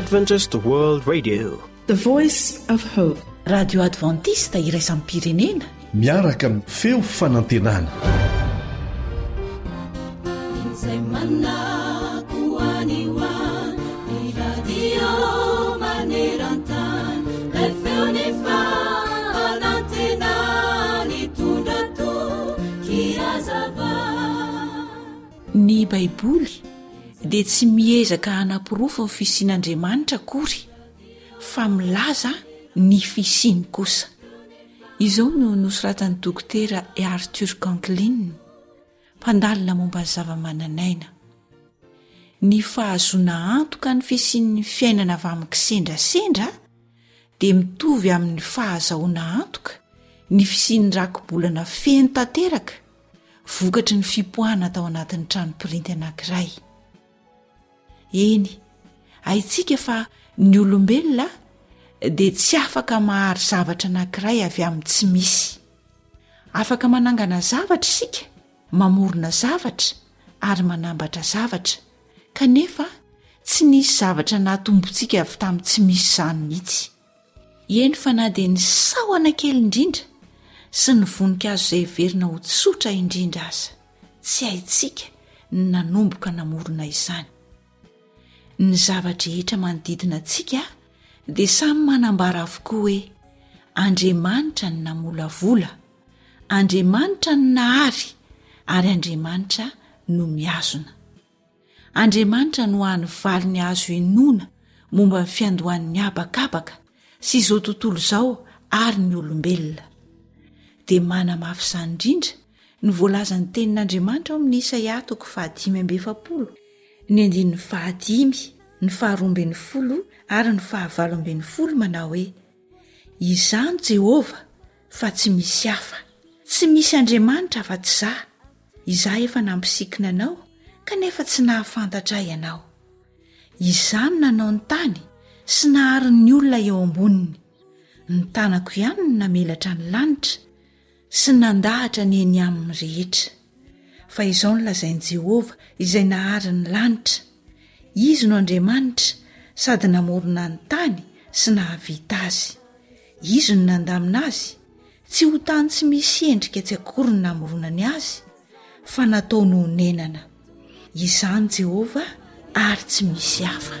Adventist World Radio, the voice of hope. Radio Adventista iraisam pirenena miaraka amin'ny feo fanantenana. Ny Baiboly dia tsy miezaka hanapirofo ny fisian'Andriamanitra akory, fa milaza ny fisiny kosa. Izao no nosoratan'ny dokotera Arthur Conklin, mpandalina momba ny zava-mananaina. Ny fahazoana antoka ny fisian'ny fiainana avy amin'ny kisendrasendra dia mitovy amin'ny fahazahoana antoka ny fisian'ny rakobolana feno tanteraka, vokatry ny fipoahana tao anatin'ny tranopirinty anankiray. Eny, haitsika fa ny olombelona dia tsy afaka mahary zavatra anankiray avy amin'ny tsy misy. Afaka manangana zavatra isika, mamorona zavatra ary manambatra zavatra, kanefa tsy nisy zavatra nahatombontsika avy tamin'ny tsy misy izany mihitsy. Eny, fa na dia ny sahona kely indrindra sy ny voninkazo izay verina ho tsotra indrindra aza, tsy haitsika ny nanomboka namorona izany. Ny zavatra rehetra manodidina antsika dia samy manambara avokoa hoe Andriamanitra ny namolavola, Andriamanitra ny nahary, ary Andriamanitra no miazona. Andriamanitra no hany valy ny azo inoana momba ny fiandohan'ny habakabaka sy izao tontolo izao ary ny olombelona. Dia manamafy izany indrindra ny voalazan'ny tenin'Andriamanitra ao amin'ny Isaia 5:7, ny 5, ny 12 ary ny 20 manao hoe: izany Jehova fa tsy misy hafa, tsy misy Andriamanitra afa-tsy izaho. Izaho efa nampisikina anao kanefa tsy nahafantatra ianao. Izany nanao ny tany sy nahary ny olona eo amboniny. Ny tanako ihany no namelatra ny lanitra sy nandahatra ny eny amin'ny rehetra. Fa izao no lazain'i Jehova izay nahary ny lanitra. Izy no Andriamanitra sady namorona ny tany sy nahavita azy. Izy no nandamina azy, tsy ho tany tsy misy endrika tsy akory ny namoronany azy, fa natao no honenana. Izany Jehova ary tsy misy hafa.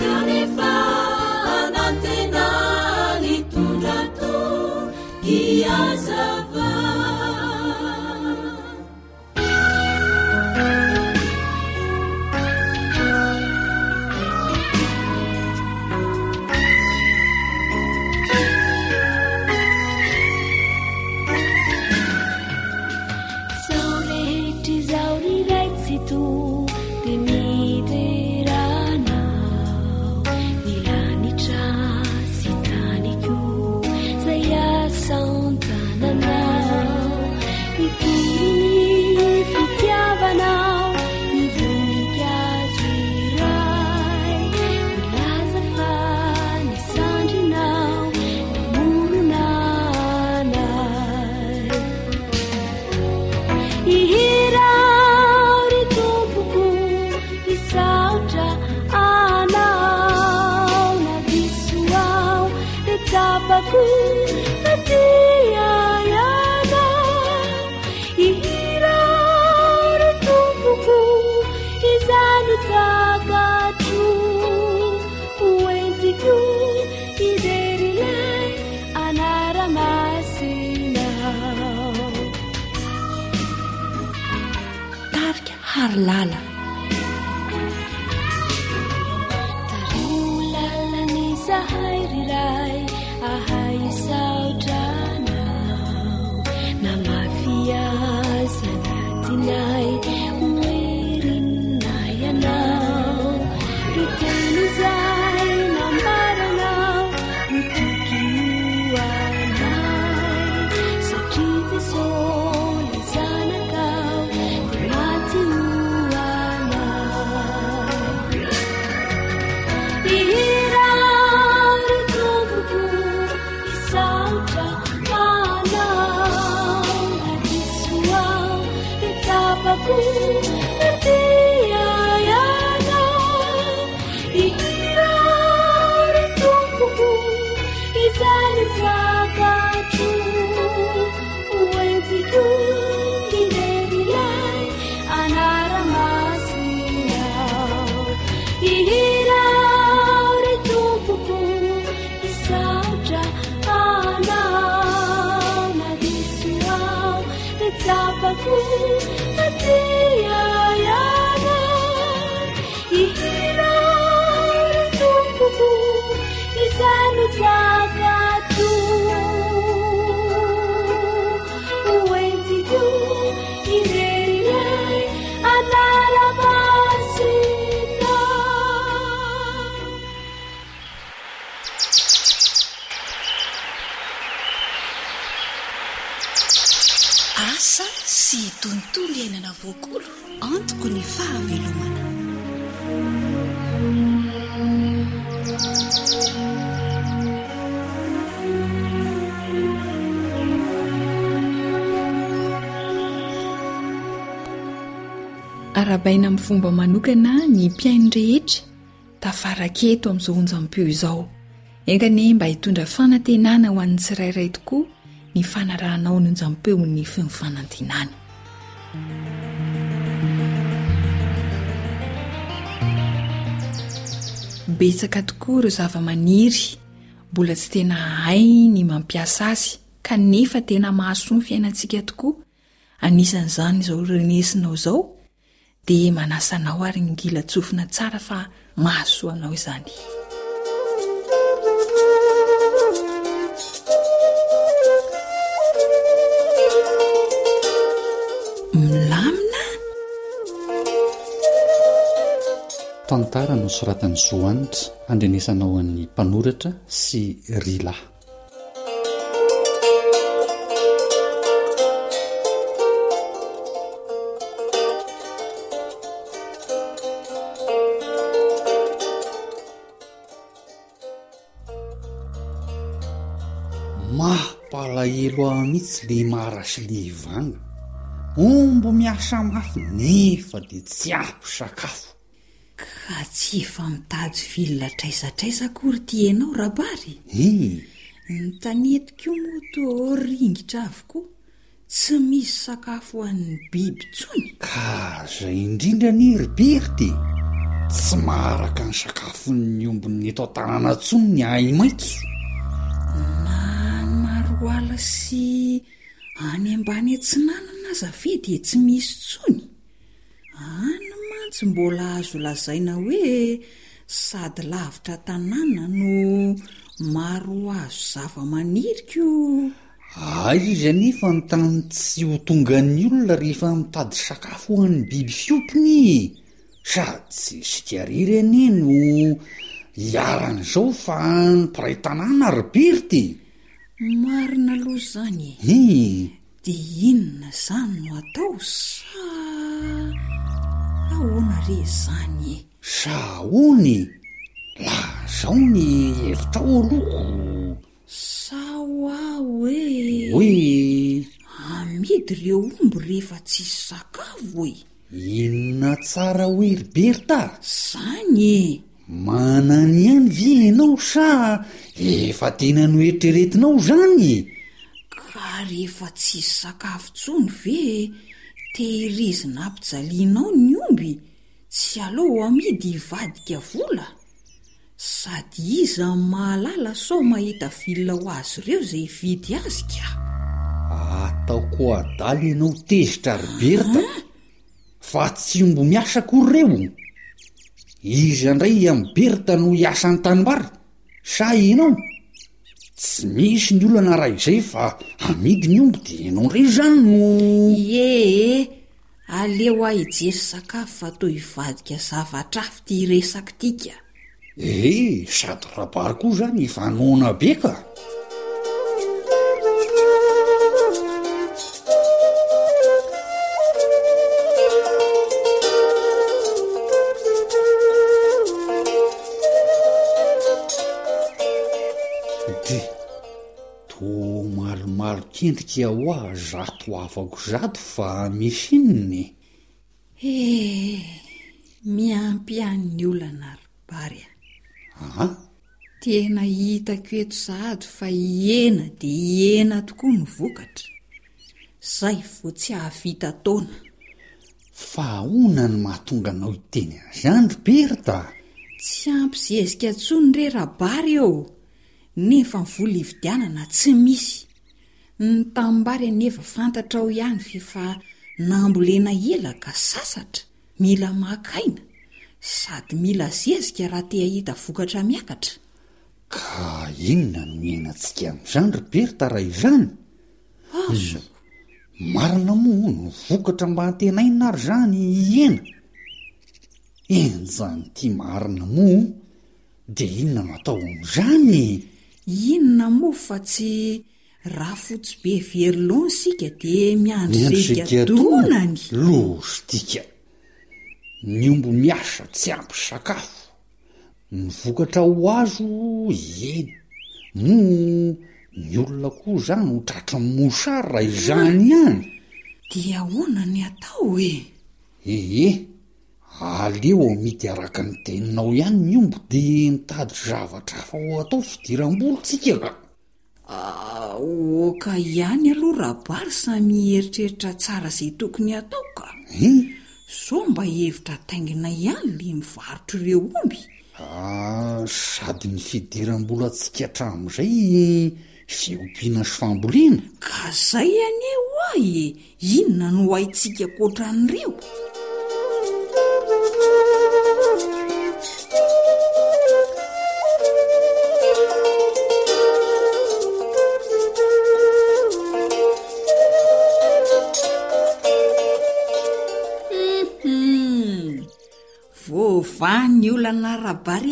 Lala tarulala ni saharirai ahai sautrana na mafia sanatinai uirina yanao tutanizai nambarana utukiwana satriti sole sanakau mati Dia yana, ira tiavako atiayana ihina tumpoko izano tiavato oentiko irerilay anaramasina. Asa sy tontolo iainana voakolo antoko ny fahavelomana. Arabaina amin'ny fomba manokana ny mpiaino rehetra tafaraketo amin'izao onjam-peo izao. Engany mba hitondra fanantenana ho an'ny tsirairay tokoa ny fanarahanao ny onjam-peo ny fanantenana. Betsaka tokoa ireo zava-maniry mbola tsy tena hay ny mampiasa azy kanefa tena mahasoa ny fiainantsika tokoa. Anisan'izany izao renesinao izao dia manasanao ary ngila tsofina tsara fa mahasoa anao izany. Milamina tantara no soratany Zoanitra andrenesanao an'ny mpanoratra sy Rila. Mampalahelo aho mihitsy le mara sy le ivanga. Ombo miasa mafy nefa dia tsy ampy sakafo. Ka tsy efa mitady vilona traisatraisa akory ty ianao rabary? Ny tanetiko moa toa ringitra avokoa, tsy misy sakafo ho an'ny biby tsony. Ka zay indrindra ny Riberty, tsy maharaka ny sakafon'ny ombon'ny eto an-tanàna tsony ny ahy maitso. Na Maroala sy any ambany Antsinanana aza ve dia tsy misy tsony? Any mantsy mbola azo lazaina hoe sady lavitra tanàna no maro azo zava-maniriko. Izy anefa ny tany tsy ho tongan'ny olona rehefa mitady sakafo ho an'ny biby fiopiny. Sady tsy sikariry anie no hiaran'izao fa ny mpiray tanàna Riberty. Marina aloha izany dia inona izany no atao sa ahoana re izany? Saony la zao ny hevitrao aloha. Sa hoe amidy ireo omby rehefa tsisy sakafo e? Inona tsara hoe Riberta? Zany manany ihany ve ianao sa efa tena no eritreretinao zany? Ka rehefa tsisy sakafo tsony ve tehirizina ampijalianao ny omby, tsy aleo amidy hivadika vola? Sady iza mahalala sao mahita vilona ho azy ireo izay vidy azy ka? Ataoko adaly ianao tezitra Riberta, fa tsy ombo miasa akory ireo. Iza indray amin'ny Berta no hiasan'ny tanimbary sa ianao? Tsy misy ny olana raha izay fa amidy ny omby dia ianao indray izany no... aleo aho hijery sakafo fa toa hivadika zavatra hafa ty resaka tika. Sady rabary koa izany efa noana be ka. Malomalo kendrika ho aho zato afako zato fa misy inony. Miampy ihany olana Rabary. Tena hitako eto sahady fa hiena dia hiena tokoa ny vokatra. Zay vao tsy hahavita taona. Fa ahoana ny mahatonga anao hiteny izany Riberta? Tsy ampy zezika tsony re Rabary eo. Nefa ny vola hividianana tsy misy. Ny tanimbary anefa fantatrao ihany fa nambolena ela ka sasatra mila makaina sady mila zezika raha te ahita vokatra miakatra. Ka inona no miainantsika amin'izany ry Berta raha izany? Marina moa no vokatra mba antenaina ary zany iena. Enjany ty marina moa dia inona no atao amin'izany? Inona moa fa tsy raha fotsy be verilona sika dia miandry zeka donany. Lostika, ny omby miasa tsy ampy sakafo, ny vokatra ho azo eny moa ny olona koa zany ho tratra mosary raha izany ihany. Dia ahoana ny atao e? Aleo mity araka ny teninao ihany ny omby dia mitady zavatra hafa ho atao fidiram-bolontsika ka. Oka ihany aloha rabary samy mieritreritra tsara izay tokony atao ka. So mba hevitra taingina ihany le mivarotra ireo omby. Sady ny fidiram-bolantsika hatramin'izay fiompiana sy fambolena. Ka zay aneo ahy e, inona no haintsika koatran'ireo? Voavany olana rabary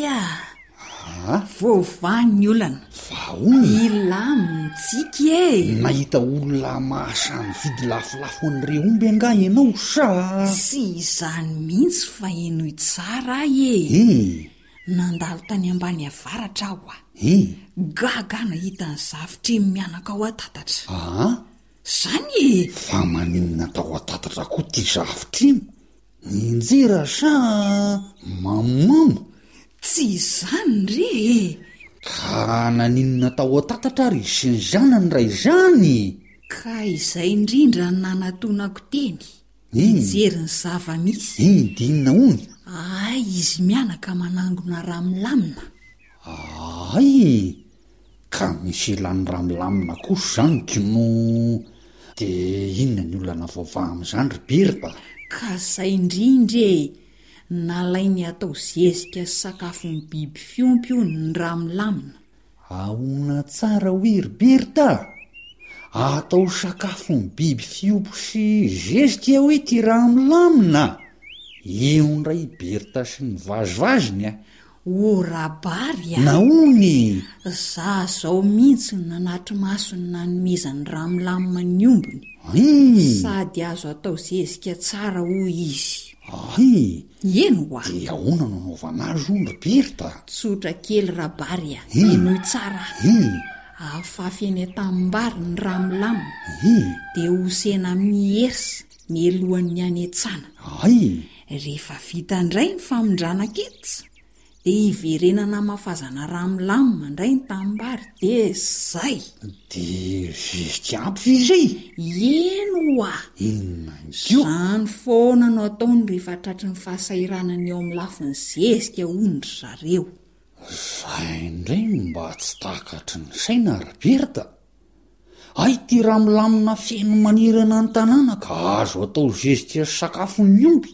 voavany olana. Ilamintsika e. Nahita olona mahasamy vidy lafolafo an'ireo omby anga ianao sa? Tsy izany mihitsy fa enoy tsara e. Nandalo tany ambany avaratra aho gaga nahita ny zavitra mianaka ao atatatra. Zany e. Fa maninona tao atatatra koa ty zavitra iny? Ninjera sa mamamo? Tsy izany re e. Ka naninona tao atatatra ary sy ny zanany raha izany? Ka izay indrindra nanantonako teny mijery ny zava-misy. Dinona ony? Izy mianaka manangona ramilamina. Ka misy ilany ramilamina kosa zany kino. Dia inona ny olana vaovao amin'izany ry Berta? Ka izay indrindra e, nalainy atao zezika sakafo ny biby fiompy io ny ramilamina. Ahona tsara hoy ry Berta, atao sakafo ny biby fiompy sy zezika hoe ty ramilamina. Eo ndray Berta sy ny vazivaziny rabary naony. Za zao mihitsy nanatry masony nanomezany ramilamina ny ombony. Sady azo atao zezika tsara hoy izy. Eno hoa. Dia ahoana no naovana azy ony ry Berta? Tsotra kely rabary enoy tsara. Afafy eny tanimbary ny ramilamina dia hosena miersa mielohan'ny anetsana. Rehefa vita indray ny famondrana-ketsa dia hiverenana mafazana ramilamina indray ny tanimbary dia zay. Dia zezika ampy izay? Eno hoa. Zany foana no ataony rehefa tratry ny fahasairanany eo amin'ny lafiny zezika ondry zareo. Zay indray mba tsy takatry ny saina ry Berta. Ty ramilamina feno manirana ny tanàna ka azo atao zezika sakafo ny omby.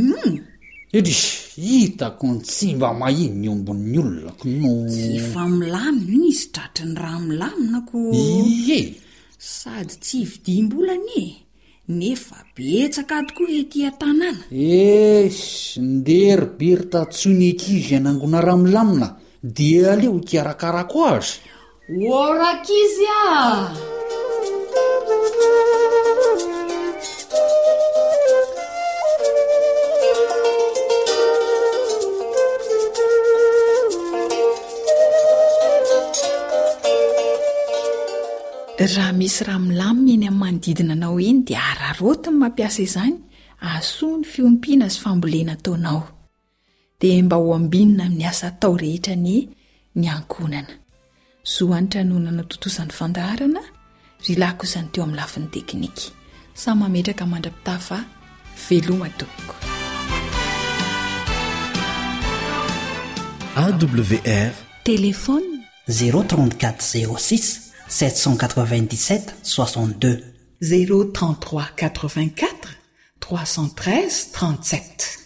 Hitako ny tsy mba mahiny ny ombon'ny olona no. Efa milamina izy tratry ny ramilamina ko. Sady tsy vidim-bolana nefa betsaka tokoa ety an-tanàna. Ndery Berta tsony ankizy anangona ramilamina dia aleo ikarakarako azy. Orakizy raha misy ramilamina eny amin'ny manodidina anao eny dia ararotiny mampiasa izany ahasoa ny fiompiana sy fambolena ataonao. Dia mba ho ambinina amin'ny asa atao rehetra ny ankonana. Zohanitra nonana totosan'ny fandaharana ry lakosany teo amin'ny lafin'ny teknika. Samy mametraka mandra-pitafa veloma tompoko. AWR Téléphone 034 06 797 62 033 84 313 37.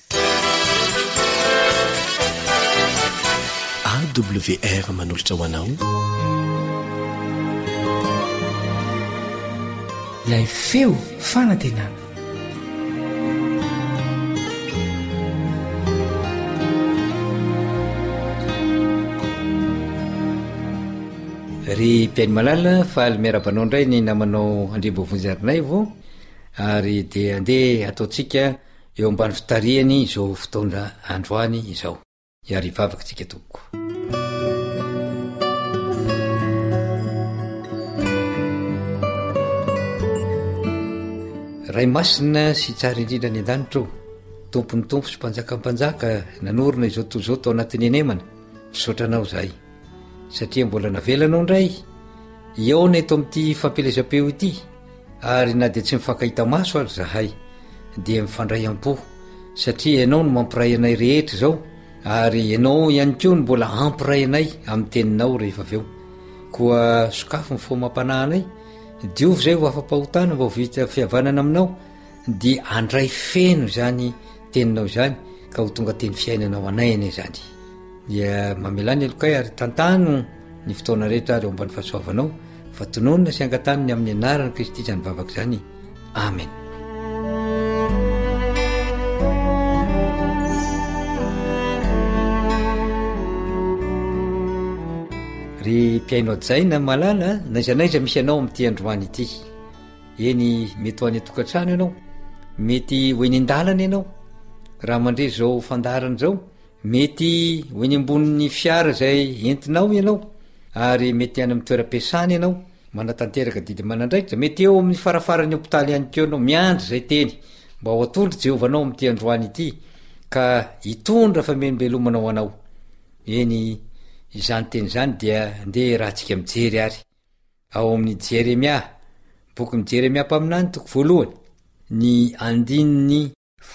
AWR manolotra ho anao. Ilay feo fanantenana. Ry mpiainy malala fa aly miarabanao indray ny namanao andrimbovonjarinay vo ary de andeha ataotsika eo ambany fitariany izao fotoana androany izao iary vavaka tsika toko. Ray masina sy tsara indrindra ny an-danitro, tompony tompo sy mpanjakampanjaka nanorona izao tozao tao anatin'ny enemana, misaotranao zahay satria mbola navelanao indray iaona eto amin'ity fampelezam-peo ity, ary na dia tsy mifankahita maso ary zahay dia mifandray am-po satria ianao no mampiray anay rehetra zao, ary ianao ihany koa no mbola ampiray anay amin'ny teninao rehefa aveo. Koa sokafo ny fomam-panahinay diovy zay ho afa-pahotana mba ho vita fihavanana aminao, dia andray feno zany teninao zany ka ho tonga teny fiainanao anay ane zany. Dia mamelany alokay ary tantano ny fotoana rehetra ary eo ambany fahasoavanao, fa tononona sy angataniny amin'ny anarana Kristy zany vavaka zany. Amen. Ry mpiaino adzaina malala, naizanaiza misy anao amin'ity androany ity. Eny mety ho any atokantrano ianao, mety ho eny an-dalana ianao, raha mandre zao fandarana zao, mety ho eny ambonin'ny fiara zay entinao ianao, ary mety any amin'ny toeram-piasana ianao, manatanteraka didy manandraikitra, mety eo amin'ny farafaran'ny hopitaly ihany keo anao, miandry zay teny mba ho atolotry Jehovah-nao amin'ity androany ity, ka hitondra famenobelomanao anao. Eny izany teny zany dia ndeha raha tsika mijery ary ao amin'ny Jeremia, bokyny Jeremia mpaminany toko voalohany, ny andininy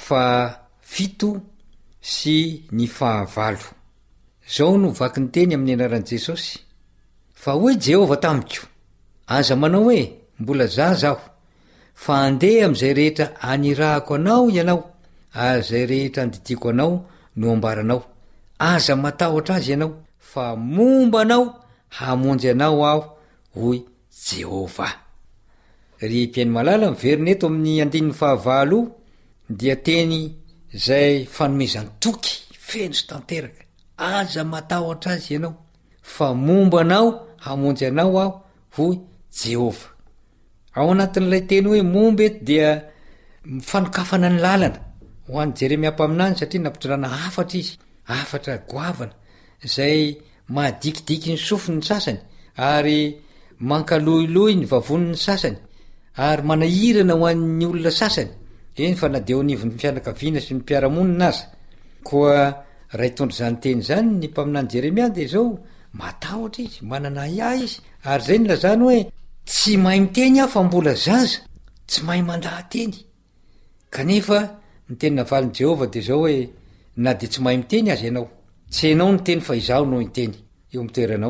7 sy ny 9. Zao no vaky ny teny amin'ny anaran'i Jesosy. Fa hoe Jehova tamiko, aza manao hoe mbola zaho, fa andeha am'izay rehetra anirahako anao ianao, azay rehetra andidiko anao no ambaranao. Aza matahotra azy ianao, fa momba anao hamonjy anao aho, hoy Jehova. Ry mpiainy malala miverina eto amin'ny andininy 9 dia teny zay fanomezany toky feno sy tanteraka. Aza matahotra azy ianao, fa momba anao hamonjy anao aho, hoy Jehova. Ao anatin'ilay teny hoe momba eto dia mifanokafana ny lalana ho an'ny Jeremia mpaminany, satria nampitondrana 4 izy, 4 goavana zay mahadikidiky ny sofiny ny sasany, ary mankaloiloy ny vavoniny sasany, ary manahirana ho an'ny olona sasany. Eny fa na dia onivon'ny fianakaviana sy ny mpiaramonina aza. Koa raha hitondra zany teny zany ny mpaminany Jeremia dia zao matahotra izy, manana ia izy, ary zay ny lazany hoe tsy mahay miteny aho fa mbola zaza, tsy mahay mandahateny. Kanefa ny teny navaliny Jehova dia zao hoe na dia tsy mahay miteny azy ianao, tsy hainao ny teny fa izaho no hiteny eo mitoeranao.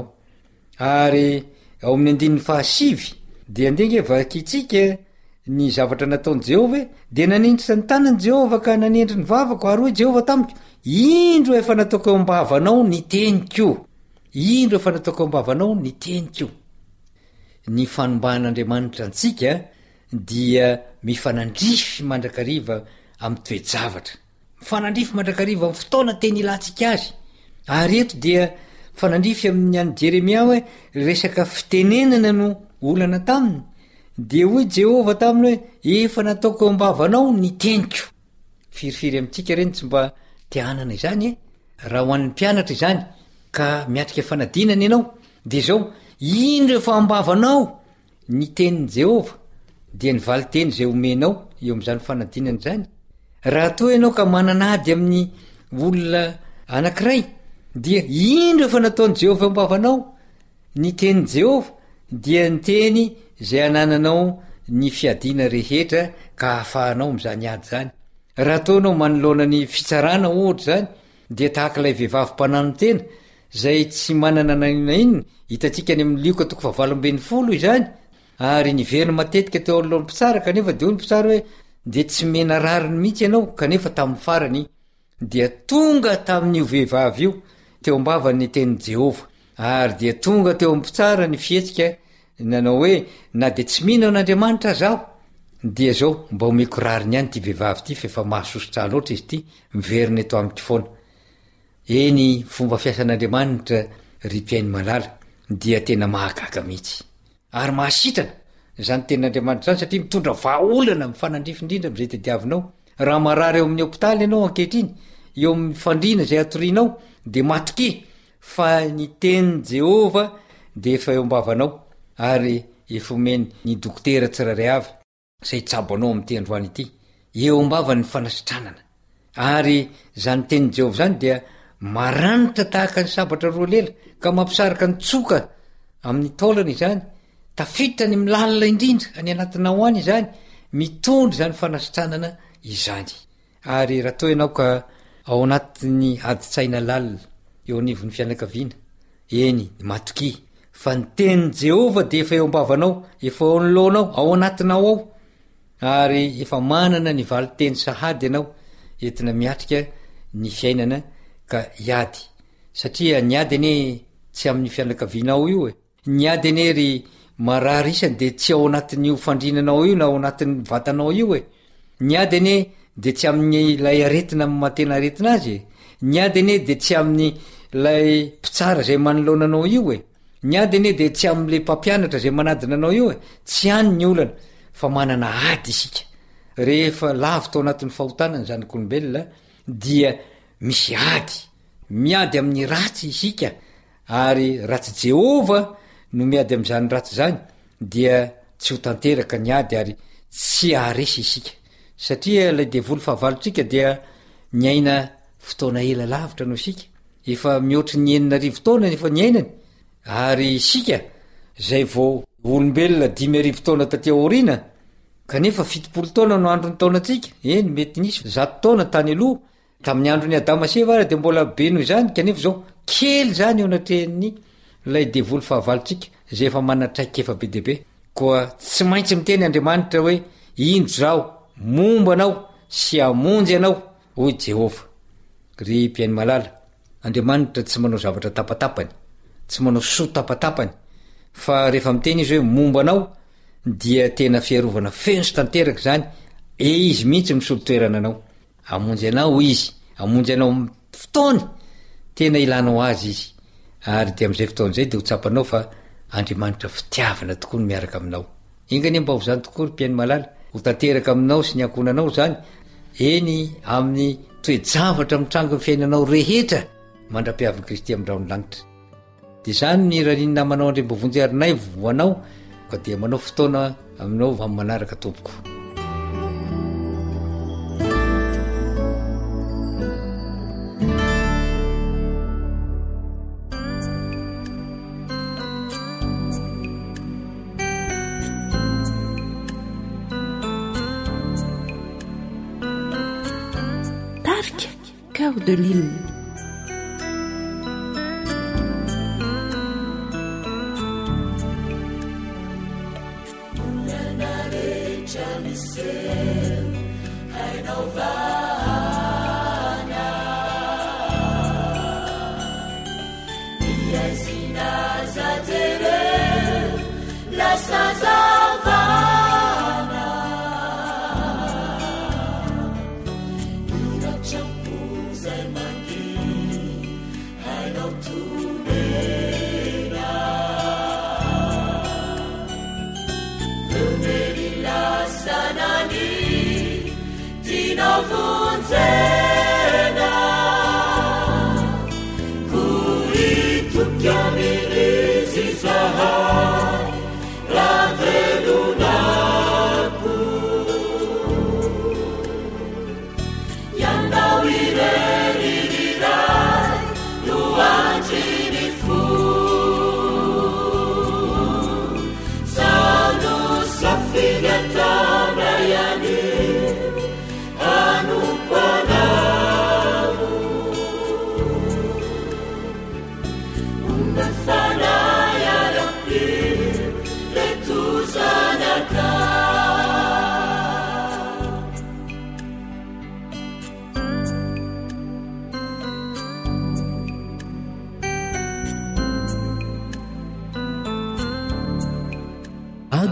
Ary ao amin'ny 7 dia andenge vakitsika ny zavatra nataony Jehova, dia nanindry ny tanany Jehova ka nanendry ny vavako, ary hoe Jehova tamiko, indro efa nataoko eo am-bavanao ny teniko, indro efa nataoko eo am-bavanao ny teniko. Ny fanombahan'Andriamanitra antsika dia mifanandrify mandrakariva amin'ny toe-javatra, mifanandrify mandrakariva amin'ny fotoana teny ilantsika azy. Ary eto dia fanandrify amin'ny any Jeremia hoe resaka fitenenana no olana taminy, dia hoe Jehova taminy hoe efa nataoko eo am-bavanao ny teniko. Firifiry amintsika reny tsy mba tianana izany raha ho an'ny mpianatra izany ka miatrika fanadinana ianao, dia zao indro efa am-bavanao ny tenin'i Jehova, dia ny valiteny zay omenao eo amin'izany fanadinana zany. Raha toa ianao ka mananady amin'ny olona anankiray, dia indro efa nataon'i Jehova am-bavanao ny tenin'i Jehova, dia ny teny zay anananao ny fiadina rehetra ka ahafahanao am'izany ady zany. Raha ataonao manoloana ny fitsarana ohatra zany, dia tahaka ilay vehivavy mpanano tena zay tsy manana nainona, hitantsika any amin'ny Lioka 7:20 izany, ary niverina matetika teo alohan'ny mpitsara, kanefa dia hoy ny mpitsara hoe de tsy mena rariny mihitsy ianao kanefa tamin'ny farany dia tonga tamin'io vehivavy io teo ambavany teny Jehova ary dia tonga teo ampitsara ny fietsika nanao hoe na de tsy mihina an'Andriamanitra zaho dia zao mba omeko rariny ihany ty vehivavy ty fa efa mahasosotra loatra izy ty miveriny eto amiko foana. Eny fomba fiasan'Andriamanitra ry mpiainy malala dia tena mahagaga mihitsy ary mahasitrana zany ten'Andriamanitra zany satria mitondra vahaolana mifanandrifindrindra am'izay tediavinao. Raha marary eo amin'ny hopitaly ianao ankehitriny eo amin'ny fandriana zay atorianao de matoky fa ny teny Jehova de efa eo ambavanao ary efa omeny ny dokotera tsiraray avy zay tsabo anao amin'ny androany ity eo ambavany ny fanasitranana ary zany teny Jehova zany dia maranitra tahaka ny sabatra roa lela ka mampisaraka ny tsoka amin'ny taolana izany tafiditra ny milalina indrindra any anatinao any izany mitondry zany fanasitranana izany. Ary raha toa ianao ka ao anatin'ny adi-tsaina lalina eo anivon'ny fianakaviana eny matoky fa ny teny Jehova de efa eo ambavanao efa ao anoloanao ao anatinao ao ary efa manana ny valiteny sahady ianao entina miatrika ny fiainana ka iady satria niady ane tsy amin'ny fianakavianao io ny ady ane ry marary isany de tsy ao anatin'io fandrinanao io na ao anatin'ny vatanao io ny ady ane de tsy amin'ny lay aretina matena aretina azy ny ady ane de tsy amin'ny lay mpitsara zay manoloananao io ny ady ane de tsy am'le mpampianatra zay manadinanao io tsy any ny olana fa manana ady isika rehefa lavy tao anatin'ny fahotanany zanak'olombelona dia misy ady miady amin'ny ratsy isika ary ratsy Jehova no miady am'izany ratsy zany dia tsy ho tanteraka ny ady ary tsy aharesy isika satria lay devoly fahavalotsika dia ny aina fotoana ela lavitra no isika efa mihoatry ny 9 taona efa ny ainany ary isika zay vao olombelona 5 taona taty aoriana kanefa 70 taona no androny taonatsika eny mety nisy 100 taona tany aloha tamin'ny androny Adama sy Eva ary de mbola be noho izany kanefa zao kely zany eo anatrehan'ny lay devoly fahavalotsika zay efa manatraika efa be deaibe koa tsy maintsy miteny Andriamanitra hoe indro zao momba anao sy amonjy anao hoy Jehova. Ry mpiainy malala Andriamanitra tsy manao zavatra tapatapany tsy manao soa tapatapany fa rehefa miteny izy hoe momba anao dia tena fiarovana feno sy tanteraka zany izy mihitsy misolo-toerana anao amonjy anao izy amonjy anao fotoany tena ilanao azy izy ary de am'izay fotoan'izay de ho tsapanao fa Andriamanitra fitiavana tokoa no miaraka aminao. Ingany mba ho zany tokoa ry mpiainy malala ho tanteraka aminao sy ny ankonanao zany eny amin'ny toe-javatra mitranga ny fiainanao rehetra mandra-piavin'i Kristy amin'ndraony lanitra de zany ny raninina manao andrem-bovonjy-arinay voanao ka dia manao fotoana aminao amin'ny manaraka tompoko. Tarika Cœur de Lille. Novo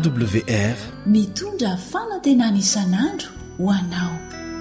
awr mitondra fanantenana isan'andro ho anao.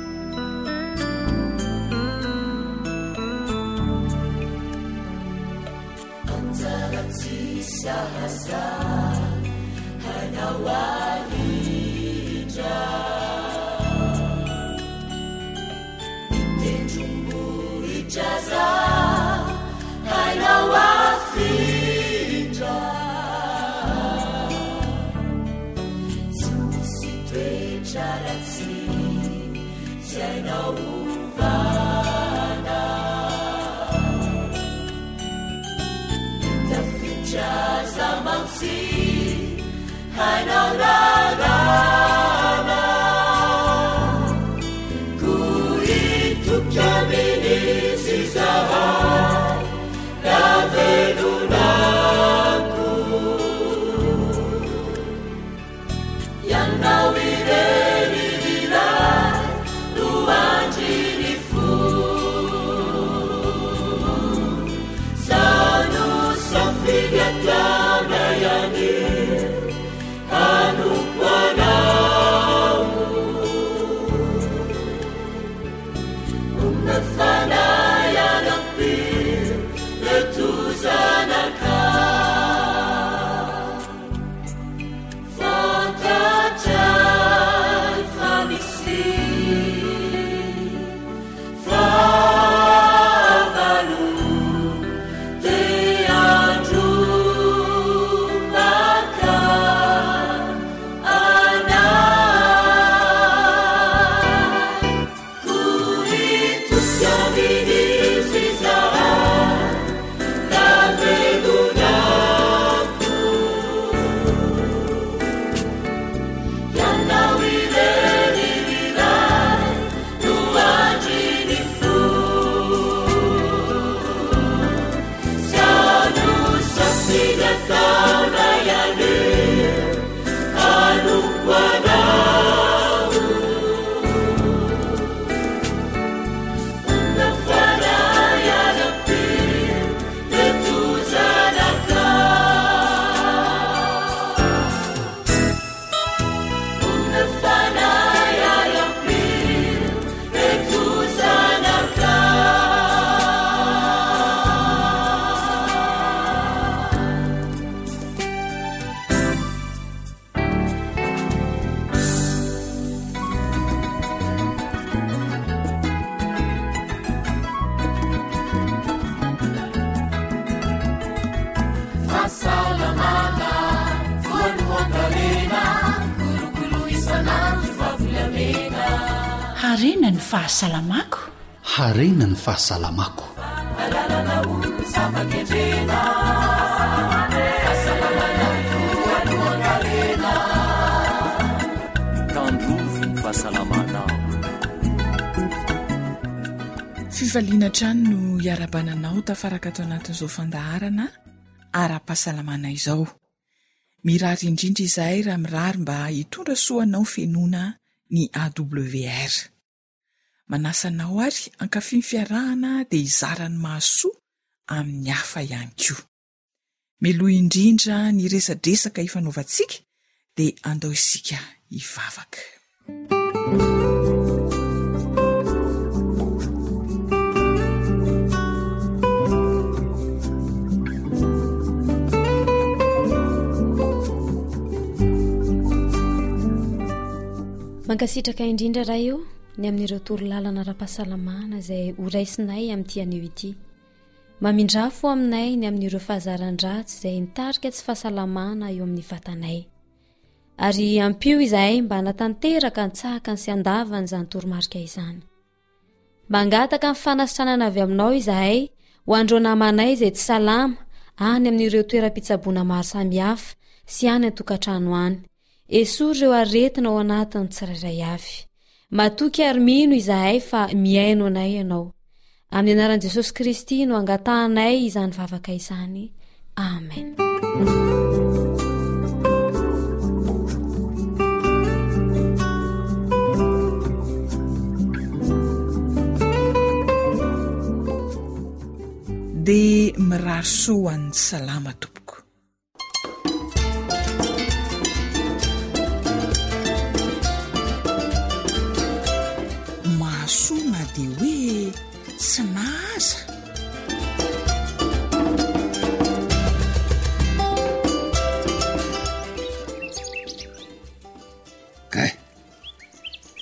Harena ny fahasalamako. Harena ny fahasalamako. Tandrovy ny fahasalamanao. Fifaliana trano no iarabananao tafaraka ato anatin'izao fandaharana ara-pahasalamana izao. Mirary indrindra izahay raha mirary mba hitondra soanao fenona ny AWR. Manasanao ary ankafiny fiarahana dia izarany mahasoa amin'ny hafa ihany koa. Miloha indrindra ny resadresaka ifanaovantsika dia andao isika hivavaka. Mankasitraka indrindra raha io ny amin'ireo torolalana ra-pahasalamana izay horaisinay amin'ity anio ity. Mamindrafo aminay ny amin'ireo fahazaran-dratsy izay nitarika tsy fahasalamana eo amin'ny vatanay. Ary ampio izahay mba natanteraka ntsahaka ny sy andavany izany toromarika izany. Mba angataka ny fanasitranana avy aminao izahay ho andreo namanay izay tsy salama any amin'ireo toeram-pitsaboana maro samihafa sy any an-tokantrano any. Esory ireo aretina ao anatiny tsirairay avy. Matoky ary mino izahay fa miaino anay ianao. Amin'ny anaran'i Jesosy Kristy no angatahanay izany vavaka izany. Amen. Dia mirary soa an'ny salama tompoko.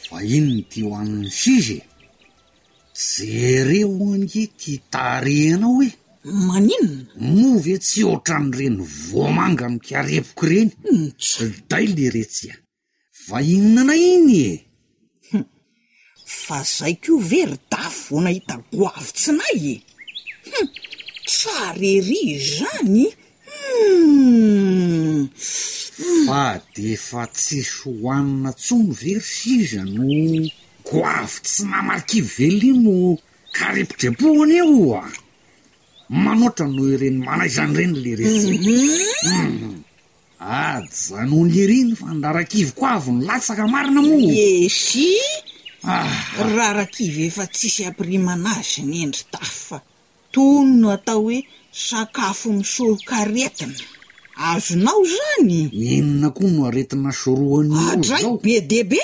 fa inony ty ho an'ny sizy zereo ange ty tarehanao hoe maninona movy tsy ohatran'ireny voamanga mikarepoky reny day le retsia fa inona iny e fa zay ko very dafy vo nahita goavitsinay e tsarery zany fa de fa tsisy hoanina tsony very siza no goavitsy namarikivy velino karepodrapoany eo a manoatra no ireny manaizany reny le retsy ajanony ireny fa ndarakivy koavy ny latsaka marina mo esy rarakivy efa tsisy ampirimanazy ny endry dafa tony no atao hoe sakafo misorokaretina azonao zany inona koa no aretina soroany adray be debe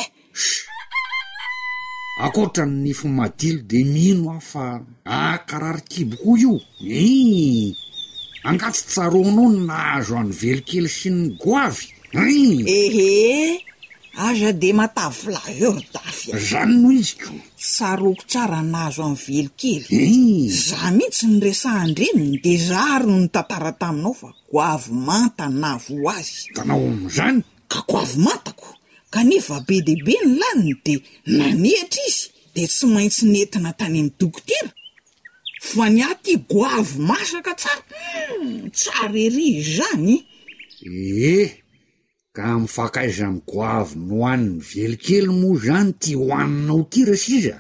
akoatra ny nifo madilo de mino afa akararikibo koa io angatsy tsaroanao ny nahazo any velikely sy ny goavy ehe aza de matavy lahy eo dafy zany no izy ko tsaroko tsara nahazo amin'ny velikely za mihitsy ny resahandreniny de zary no tantara taminao fa goavy manta navo azy tanao am'zany ka goavy mantako kanefa be debe ny laniny de nanehitra izy de tsy maintsy nentina tany amin'ny dokotera fa ny aty goavy masaka tsara tsara ery zany ka mifakaiza ny goavy no hoan'ny velikely moa zany ty hoaninao ty rasiza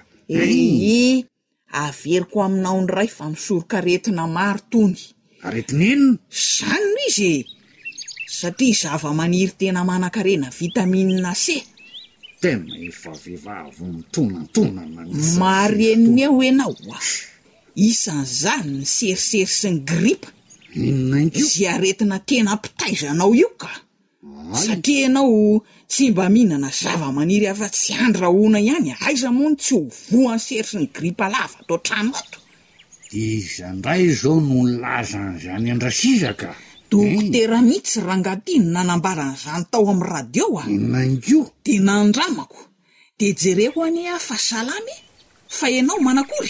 averiko aminao ny ray fa misorokaretina maro tony aretinenina zany no izy satria zava-maniry tena manan-karena vitamina C tena efa vehivavy mitonantonana mareniny eo enao isan'izany ny serisery sy ny gripa izay aretina tena ampitaizanao io ka satria ianao tsy mba mihinana zava-maniry afa tsy andrahoana ihany aiza moa tsy ho voany sery sy ny gripa lava atao trano ato izandray zao no nylazan'izany andrasizaka dokotera mihitsy rangatiny nanambaran'izany tao amin'ny radio nango de nandramako de jereko any fa salamy fa ianao manakory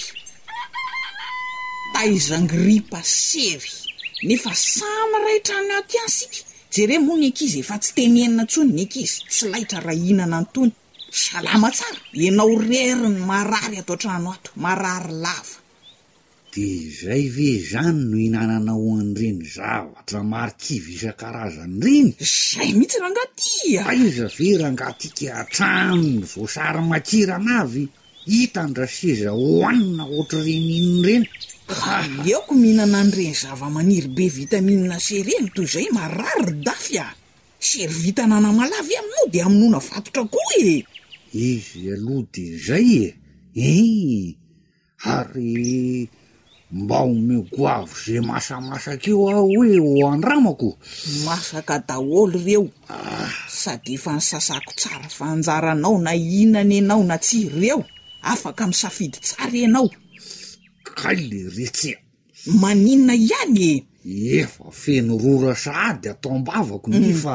taizangripa sery nefa samy raitra ny aty ansika jere moa ny ankizy efa tsy tenenina tsony ny ankizy tsy laitra raha ihinana antony salama tsara ianao reriny marary atao trano ato marary lava de zay ve zany no hinananao an'ireny zavatra marikivy isan-karazany reny zay mihitsy rangatia aiza ve rangatika atrano voasary makirana avy hitandraseza hoanina ohatr'ireny iny reny eoko mihinana an'ireny zava-maniry be vitamina C reny toy izay marary dafy sery vitanana malavy aminao de aminona vatotra koa izy aloha de zay ary mba omeo goavy zay masamasaka eo aho hoe ho andramako masaka daholo reo sady efa ny sasako tsara fa anjaranao na ihinana ianao na tsy ireo afaka misafidy tsara ianao kay le retsia maninona ihany efa feno rora sady atao ambavako nefa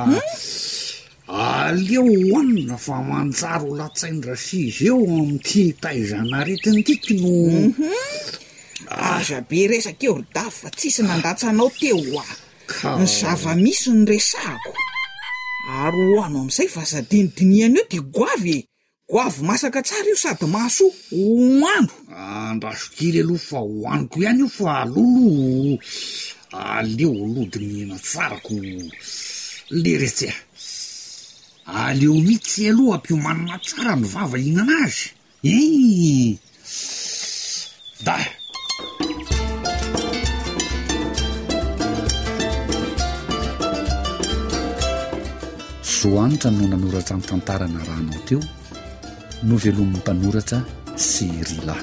aleo hoanina fa manjaro ho latsaindrasizy eo am'ty taizana aretiny tiky no aza be resaka eo dafy fa tsisy nandatsanao teo ny zava-misy ny resahako ary hoano am'izay fa zadinidiniana eo de goavy masaka tsara io sady maso hoano andrasokely aloha fa hoaniko ihany io fa alolo aleo lodinina tsarako le retsia aleo mihitsy aloha ampiomanana tsara ny vava ihinana azy da soanitra no nanoratra ny tantarana rahanao teo no velomin'ny mpanoratra Sirila.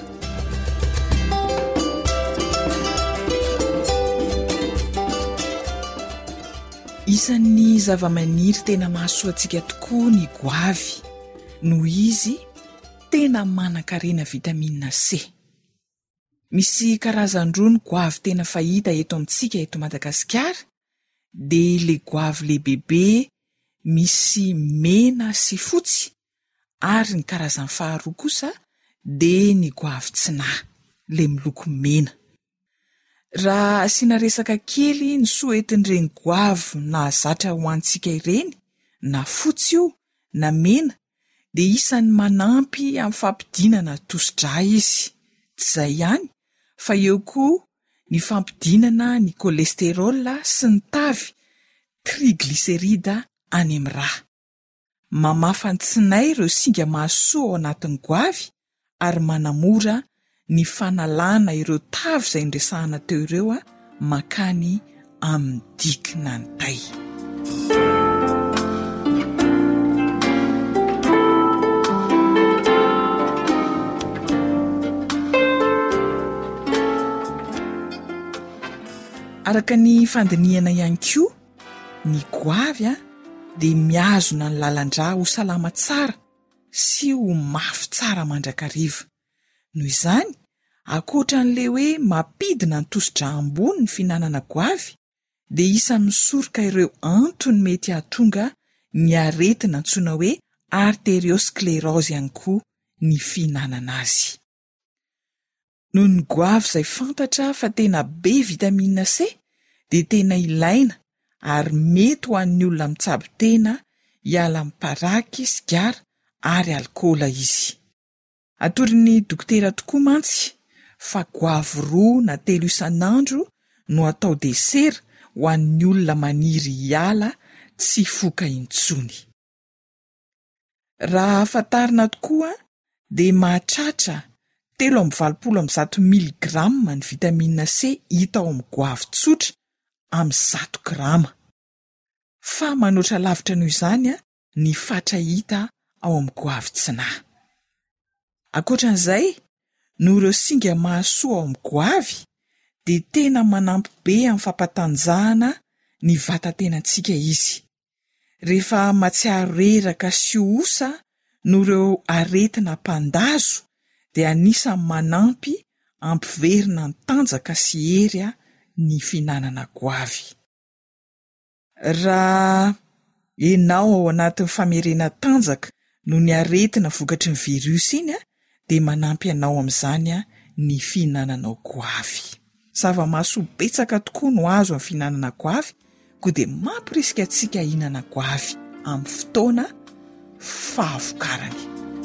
Isan'ny zava-maniry tena mahasoa antsika tokoa ny goavy noho izy tena manan-karena vitamina C. Misy karazan-droa ny goavy tena fahita eto amintsika eto Madagasikara dia le goavy le bebe misy mena sy fotsy Ary ny karazany faharoa kosa dia ny goavy tsinahy, le miloko mena. Raha asiana resaka kely ny soetin'ireny goavy na zatra ho antsika ireny, na fotsy io na mena, dia isan'ny manampy amin'ny fampidinana tosi-dra izy. Tsy izay ihany, fa eo koa ny fampidinana ny kolesterola sy ny tavy, triglyceride any amin'ny rà. Mamafa ny tsinay ireo singa mahasoa ao anatin'ny goavy ary manamora ny fanalana ireo tavy izay ndresahana teo ireo makany amin'ny dikina ny tay. Araka ny fandinihana ihany koa, ny goavy dia miazona ny lalandrà ho salama tsara sy ho mafy tsara mandrakariva. Noho izany, ankoatran'le hoe mampidina ny tosi-dra ambony ny fihinanana goavy, dia isan'ny misoroka ireo antony mety hahatonga ny aretina antsoina hoe arteriosclérose ihany koa ny fihinanana azy. Noho ny goavy izay fantatra fa tena be vitamine C, dia tena ilaina ary mety ho an'ny olona mitsabo-tena hiala amin'ny paraky, sigara ary alkôla izy. Atorin'ny dokotera tokoa mantsy fa goavy 2 na 3 isan'andro no atao desera ho an'ny olona maniry hiala tsy foka intsony. Raha afantarina tokoa dia mahatratra 320 miligrama ny vitamine C hita ao amin'ny goavy tsotra amin'ny 100 grama. Fa manoatra lavitra noho izany ny fatra hita ao amin'ny goavy tsinahy. Ankoatran'izay, no ireo singa mahasoa ao amin'ny goavy dia tena manampy be amin'ny fampatanjahana ny vatantenantsika izy. Rehefa matsiaro reraka sy osa no ireo aretina mpandazo dia anisany manampy ampiverina ny tanjaka sy hery ny fihinanana goavy. Raha ianao ao anatin'ny famerena tanjaka no ny aretina vokatry ny virus iny dia manampy ianao amin'izany ny fihinananao goavy. Zava-mahasoa betsaka tokoa no azo amin'ny fihinanana goavy, koa dia mampirisika antsika hihinana goavy amin'ny fotoana fahavokarany.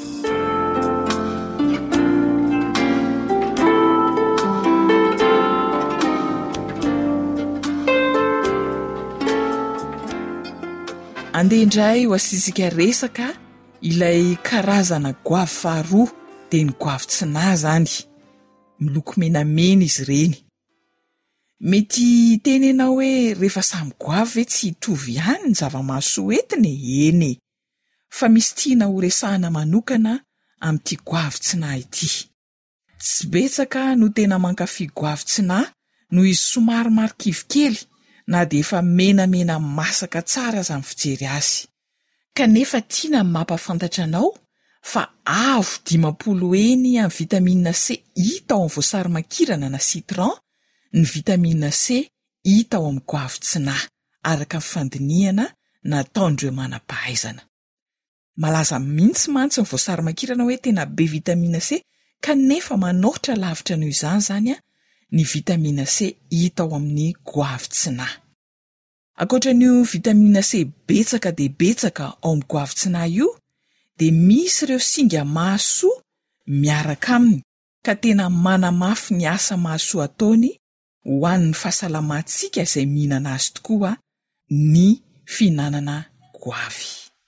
Andeha indray ho asisika resaka ilay karazana goavy faharoa dia ny goavy tsinahy zany. Miloko menamena izy ireny. Mety tenena hoe rehefa samy goavy ve tsy hitovy ihany ny zava-mahasoa entiny? Eny, fa misy tiana ho resahana manokana amin'ity goavy tsinahy ity. Tsy betsaka no tena mankafy goavy tsinahy noho izy somary marikivy kely, na dia efa menamena masaka tsara aza amin'ny fijery azy. Kanefa tiana mampafantatra anao fa avo 50 eny amin'ny vitamine C hita ao amin'ny voasarimakirana na citron, ny vitamine C hita ao amin'ny goavy tsinahy, araka ny fandinihana nataon'ireo manam-pahaizana. Malaza mihitsy mantsy ny voasarimakirana hoe tena be vitamine C, kanefa manohitra lavitra noho izany zany ny vitamine C hita ao amin'ny goavy tsinahy. Ankoatran'io vitamine C betsaka dia betsaka ao amin'ny goavy tsinahy io, dia misy ireo singa mahasoa miaraka aminy, ka tena manamafy ny asa mahasoa ataony ho an'ny fahasalamantsika izay mihinana azy tokoa ny fihinanana goavy.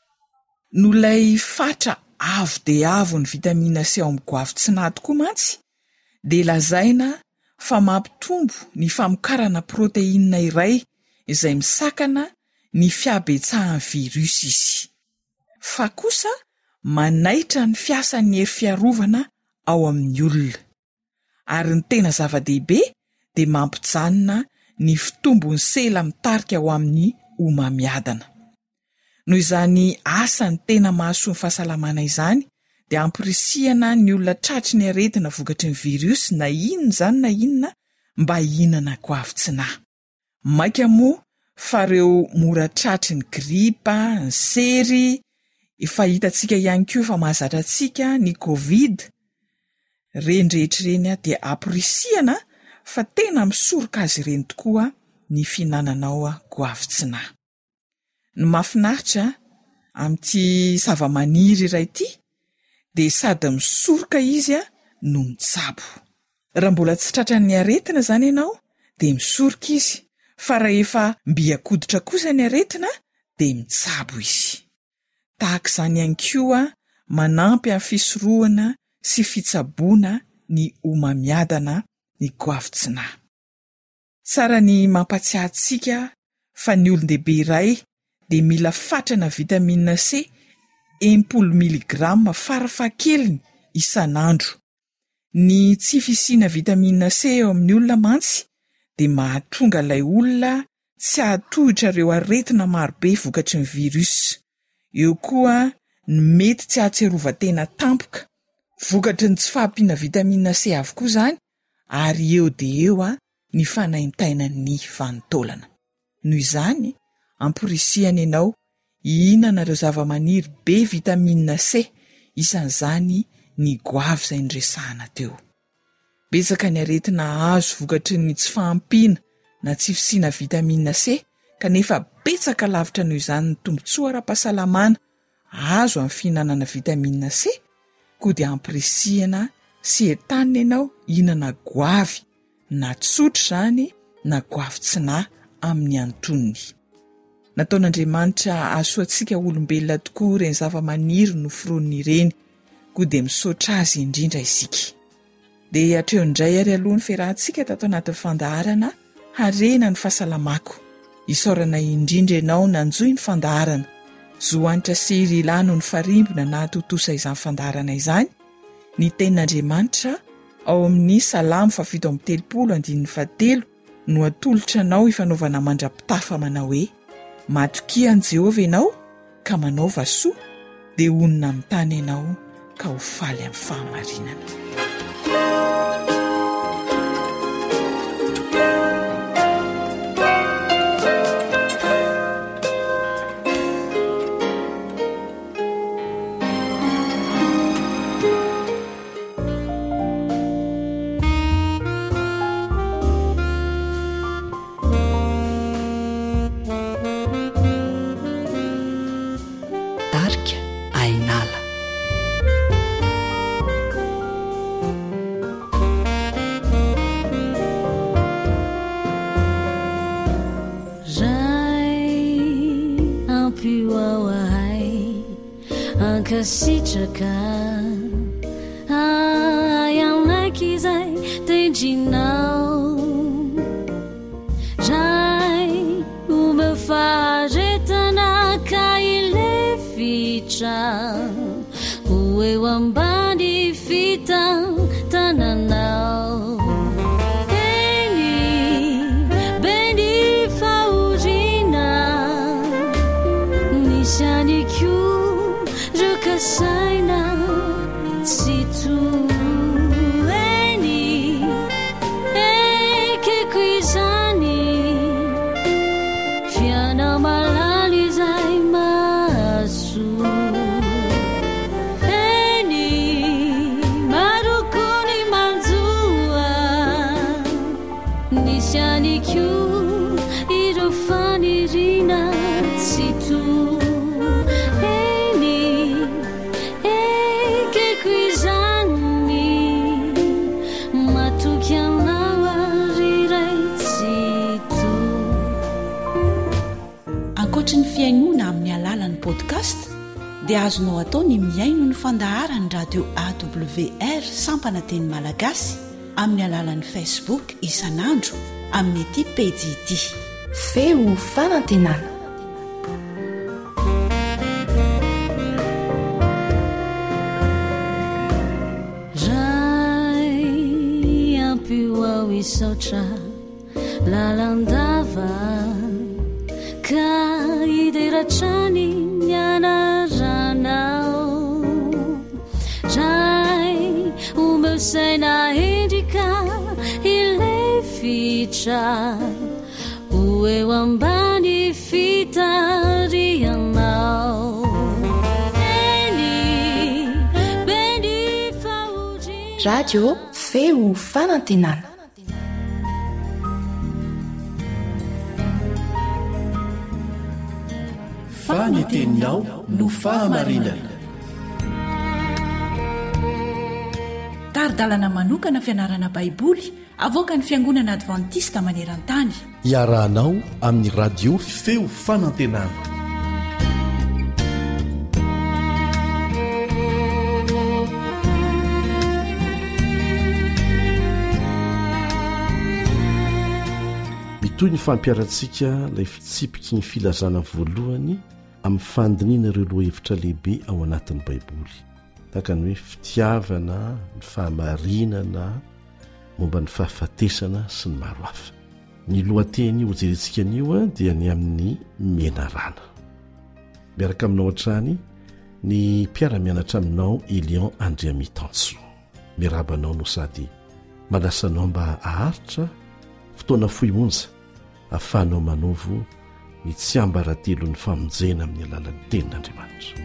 Nolay fatra avo dia avo ny vitamine C ao amin'ny goavy tsinahy tokoa mantsy, dia lazaina fa mampitombo ny famokarana proteinina iray izay misakana ny fiabetsahan'ny virus izy. Fa kosa manaitra ny fiasan'ny hery fiarovana ao amin'ny olona. Ary ny tena zava-dehibe dia mampijanona ny fitombon'ny sela mitarika ao amin'ny homamiadana. Noho izany asany tena mahasoa ny fahasalamana izany, dia ampirisihana ny olona tratry ny aretina vokatry ny virus na inona izany na inona mba hihinana goavy tsinahy. Maika moa fa ireo mora tratry ny gripa, ny sery, efa hitantsika ihany koa fa mahazatra antsika ny covid rendrehetrreny dia ampirisiana fa tena misoroka azy ireny tokoa ny finananao goavitsinahy. Ny mahafinaritra amin'ity zavamaniry iray ity dia sady misoroka izy no mitsabo. Raha mbola tsy tratran'ny aretina zany ianao dia misoroka izy, fa raha efa mbiakoditra kosa ny aretina dia mitsabo izy. Tahaka izany ihany koa manampy amin'ny fisorohana sy fitsaboana ny omamiadana ny goavitsinahy. Tsara ny mampatsiahy antsika fa ny olon-dehibe iray dia mila fatrana vitamine C 10 miligrama farafahakeliny isan'andro. Ny tsy fisiana vitamine C eo amin'ny olona mantsy dia mahatonga ilay olona tsy hahatohitra ireo aretina marobe vokatry ny virus. Eo koa ny mety tsy hahatserovan-tena tampoka vokatry ny tsy fahampiana vitamine C avokoa izany, ary eo dia eo ny fanaintainan'ny vanitaolana. Noho izany amporisihana ianao ihinana ireo zavamaniry be vitamine C, isan'izany ny goavy izay niresahana teo. Betsaka ny aretina azo vokatry ny tsy fahampiana na tsy fisiana vitamine C, kanefa betsaka lavitra noho izany ny tombontsoa ara-pahasalamana azo amin'ny fihinanana vitamine C, koa dia ampirisihana sy entanina ianao ihinana goavy na tsotra izany na goavitsinahy amin'ny antonony. Nataon'Andriamanitra ahasoantsika olombelona tokoa ireny zavamaniry noforoany ireny, koa dia misaotra azy indrindra isika. Dia hatreo indray ary aloha ny fiarahantsika tato anatin'ny fandaharana harena ny fahasalamako. Isaorana indrindra ianao nanjoy ny fandaharana. Zohanitra sery ilano ny farimbona na totosa izany fandaharana izany. Ny tenin'Andriamanitra ao amin'ny Salamo 7:7 no atolotra anao ifanaovana mandrapitafa manao hoe: matokian Jehovah ianao ka manaova soa, dia onina amin'ny tany ianao ka ho faly amin'ny fahamarinana. Sitraka yanakizay tendrinao ray umefaretana kaile fitra uwe wambani fita tananao eni bendi faurina nishanikyu saina situ eni eke kwizani fiana malali zai masu eni marukuni manzua nishani kyu irofani rina situ ny fiainona amin'ny alalan'ny podcast dia azonao atao ny miaino ny fandaharany radio AWR sampana teny malagasy amin'ny alalan'ny Facebook isan'andro amin'ny ity pejy ity feo fanantenana. Ray ampiwao isotra lalandava ka ideratrany nyanaranao ray umeusaina hendrika ile fitra uwe wambani fitarianao radio feo fanantenana. Faniteninao no fahamarinana. Taridalana manokana fianarana baiboly avoaka ny Fiangonana Advantista Maneran-tany. Iarahanao amin'ny radio feo fanantenana. Mitoy ny fampiarantsika ilay fitsipiky ny filazana voalohany amin'ny fandiniana ireo lohahevitra lehibe ao anatin'ny baiboly, tahaka ny hoe fitiavana, ny fahamarinana, momba ny fahafatesana sy ny maro hafa. Ny lohateny ho jerentsika anio dia ny amin'ny menarana. Miaraka aminao hatrany ny mpiara-mianatra aminao Elion Andriamitanso. Mirabanao no sady manasanao mba aharitra fotoana foimonja ahafahanao manovo ny tsy ambaratelo ny famonjena amin'ny alalan'ny tenin'Andriamanitra.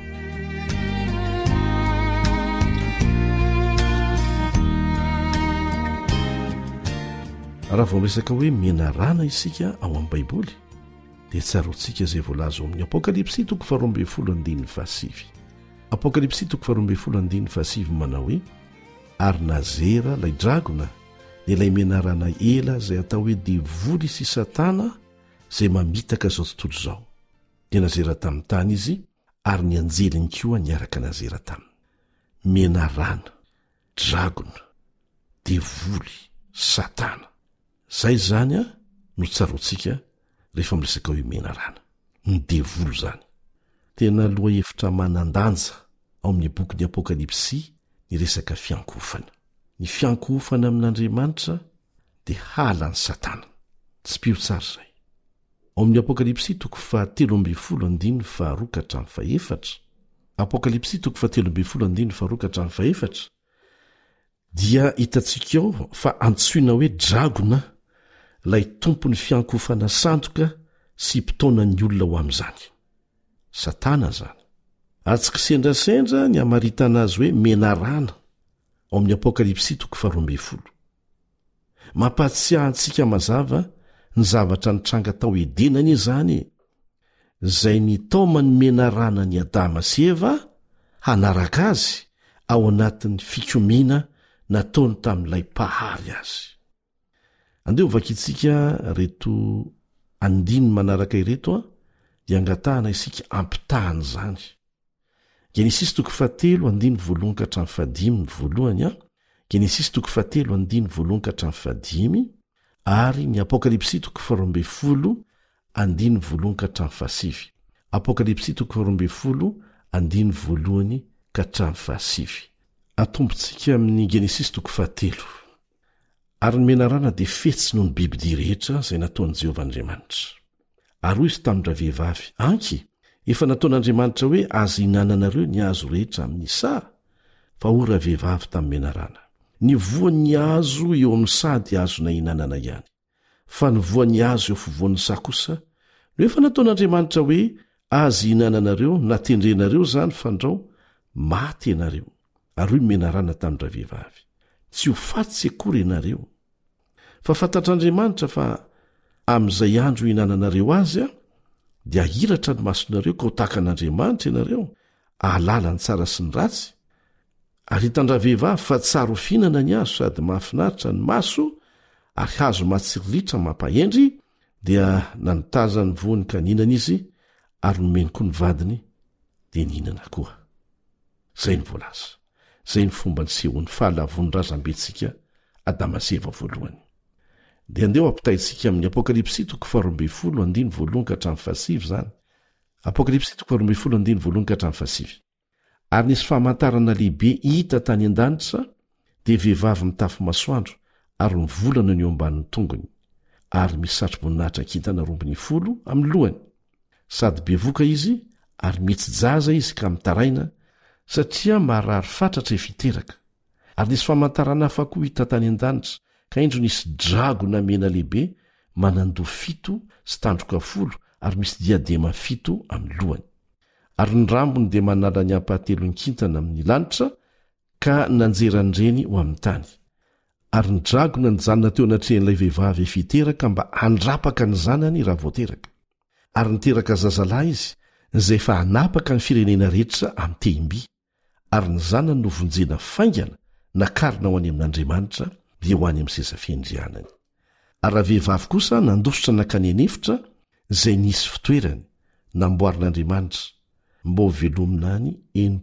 Raha vao resaka hoe menarana isika ao amin'ny baiboly dia tsaroantsika izay voalaza ao amin'ny Apokalipsy 12:7. Apokalipsy 12:7 manao hoe: ary nazera ilay dragona dia ilay menarana ela izay atao hoe devoly sy Satana izay mamitaka izao tontolo izao. Dia nazera tamin'ny tany izy, ary ny anjeliny koa niaraka nazera taminy. Menarana, dragona, devoly, Satana. Zay zany no tsaroantsika rehefa miresaka hoe menarana. Ny devoly zany tena loha hevitra manandanja ao amin'ny bokin'ny Apokalipsy ny resaka fiankofana. Ny fiankofana amin'Andriamanitra dia halan'ny Satana. Tsy pio tsara izay. Ao amin'ny Apokalipsy 13:2-4 Apokalipsy 13:2-4 dia hitantsika ao fa antsoina hoe dragona ilay tompon'ny fiankofana sandoka sy mpitaonan'ny olona ho amin'izany. Satana zany. Ary tsy kisendrasendra ny hamaritana azy hoe menarana ao amin'ny Apokalipsy 12. Mampatsiahantsika mazava ny zavatra nitranga tao Edenany izany, izay nitaomany menarana ny Adama sy Eva hanaraka azy ao anatin'ny fikomiana nataony tamin'ilay mpahary azy. Andeo vakitsika reto andiny manaraka ireto dia angatahana isika ampitahany zany. Genesis 3:1-5 voalohany Genesis 3:1-5 ary ny Apokalipsy 12:1-5. Apokalipsy 12:1-5. Atombotsika amin'ny Genesis 3. Ary ny menarana dia fetsy noho ny bibidia rehetra izay nataon'i Jehovah Andriamanitra. Ary hoy izy tamindra vehivavy: anky, efa nataon'Andriamanitra hoe azo hinananareo ny hazo rehetra amin'ny saha. Fa ora vehivavy tamin'ny menarana: ny voan'ny hazo eo amin'ny saha dia azona hinanana ihany, fa ny voan'ny hazo eo fovoan'ny saha kosa no efa nataon'Andriamanitra hoe azo hinananareo, natendrenareo zany fandrao maty ianareo. Ary hoy menarana tamindra vehivavy: tsy ho fatsy akory ianareo, fa fantatr'Andriamanitra fa amin'izay andro hinananareo azy dia ahiratra ny masonareo ka ho tahaka an'Andriamanitra ianareo, ahalala ny tsara sy ny ratsy. Ary hitandra vehivavy fa tsara ho fihinana ny hazo sady mahafinaritra ny maso ary hazo matsiriritra mampahendry, dia nanitaza ny voany ka nihinana izy, ary nomeny koa ny vadiny dia nihinana koa. Zay ny voalaza. Zay ny fomba nisehoan'ny fahalavon'ny razambentsika Adama sy Eva voalohany. Dia andeo ampitahintsika amin'ny Apokalipsy 12:1-5 zany. Apokalipsy 12:1-5. Ary nisy fahamantarana lehibe hita tany an-danitra, dia vehivavy mitafy masoandro ary ny volana ny eo ambanin'ny tongony, ary misy satro-boninahitra kintana 10 amin'ny lohany. Sady bevoka izy ary mitsijaza izy ka mitaraina, satria marary fatratra ifiteraka. Ary nisy famantarana hafa koa hita tany an-danitra, ka indro nisy dragona mena lehibe manando 7 sy tandroka 10 ary misy diadema 7 amin'ny lohany. Ary ny rambony dia manala ny ampahatelony kintana amin'ny lanitra ka nanjeran'ireny ho amin'ny tany ary nidragona ny zanona teo anatrehan'ilay vehivavy fiteraka mba handrapaka ny zanany raha voateraka ary niteraka zazalahy izy izay efa hanapaka ny firenena rehetra amin'ny tehimby ary ny zanany novonjena faingana nakarina ho any amin'Andriamanitra dia ho any amin'ny sezafiandrianany ary raha vehivavy kosa nandositra nakany anefitra izay nisy fitoerany namboarin'Andriamanitra mba ho velomina any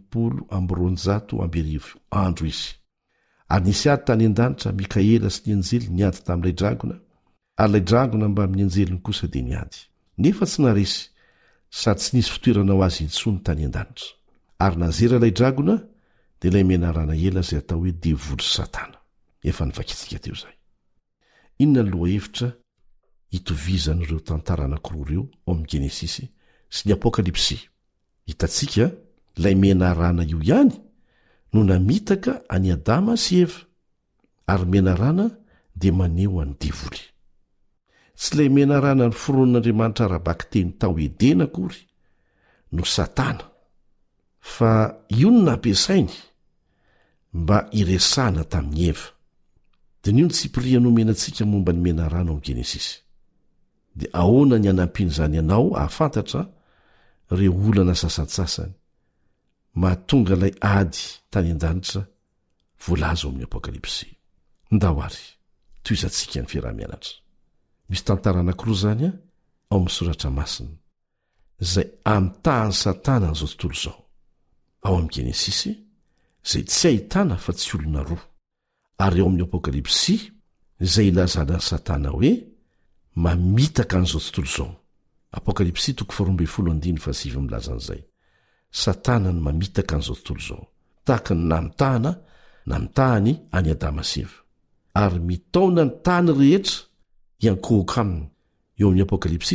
720 andro izy ary nisy ady tany an-danitra Mikaela sy ny anjely niady tamin'ilay dragona ary ilay dragona mba amin'ny anjeliny kosa dia niady nefa tsy naresy sady tsy nisy fitoerana ho azy intsony tany an-danitra ary nazera ilay dragona dia ilay menarana ela izay atao hoe devoly Satana efa nivakitsika teo izay. Inona ny lohahevitra hitovizan'ireo tantara anankiroa ireo ao amin'ny Genesisy sy ny Apokalipsy? Hitantsika ilay menarana io ihany no namitaka any Adama sy Eva ary menarana dia maneho any devoly. Tsy ilay menarana ny fironan'Andriamanitra arabaka teny tao Edena akory no Satana fa io no nampiasainy mba iresahana tamin'ny Eva. Dia nio ny tsipiriany omenantsika momba ny menarana ao amin'ny Genesisy. Dia ahoana ny anampin'izany ianao ahafantatra ireo olana sasantsasany mahatonga ilay ady tany an-danitra voalaza ao amin'ny Apokalipsy. Ndahoary toizantsika ny fiarah-mianatra. Misy tantara anankiroa izany ao amin'ny soratra masina izay amitahan'ny Satana n'izao tontolo izao. Ao amin'ny Genesisy izay tsy ahitana fa tsy olona roa, ary ao amin'ny Apokalipsy izay ilazana Satana hoe mamitaka an'izao tontolo izao. Apokalipsy 12:7 milaza an'izay. Satana ny mamitaka an'izao tontolo izao tahaka ny namitahany any Adama sy Eva ary mitaona ny tany rehetra iankohoka aminy. Eo amin'ny Apokalipsy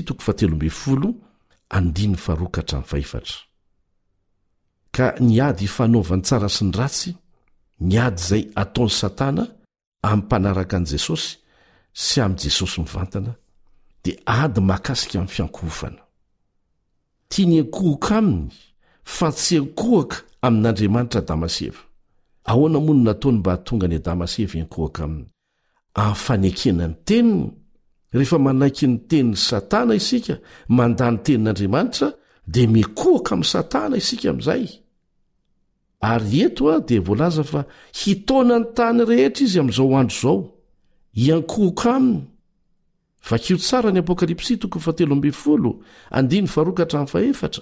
13:1-4. Ka niady fanaovany tsara sy ny ratsy, niady izay ataony Satana ampanaraka an'i Jesosy sy amin'i Jesosy mivantana, dia ady mahakasika amin'ny fiankohofana. Tia ny ankohoka aminy fa tsy ankohaka amin'Andriamanitra Adama sy Eva. Ahoana moa no nataony mba hahatonga ny Adama sy Eva ankohaka aminy? Amfanekena ny teniny. Rehefa manaiky ny tenin'ny Satana isika mandany tenin'Andriamanitra dia mikohaka amin'ny Satana isika amin'izay. Ary eto dia voalaza fa hitaona ny tany rehetra izy amin'izao andro izao iankohoka aminy. Vakio tsara ny Apokalipsy 13:1-4.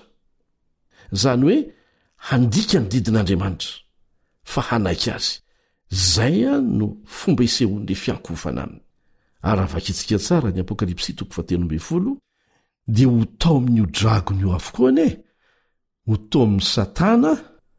Zany hoe handika ny didin'Andriamanitra fa hanaiky azy. Zay no fomba isehon'le fiankohofana aminy. Ary raha vakitsika tsara ny Apokalipsy 13:1 dia ho tao amin'io dragona io avokoa ane, ho tao amin'ny Satana